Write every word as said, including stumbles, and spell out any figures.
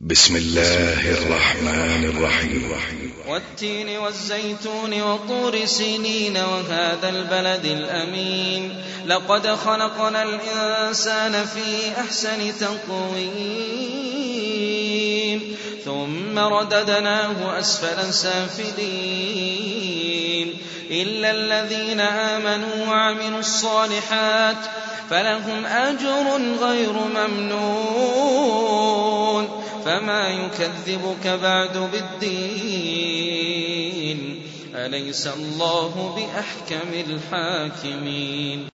بسم الله الرحمن الرحيم. والتين والزيتون وطور سينين وهذا البلد الأمين لقد خلقنا الإنسان في أحسن تقويم ثم رددناه أسفل سافلين إلا الذين آمنوا وعملوا الصالحات فلهم أجر غير ممنون فما يكذبك بعد بالدين أليس الله بأحكم الحاكمين.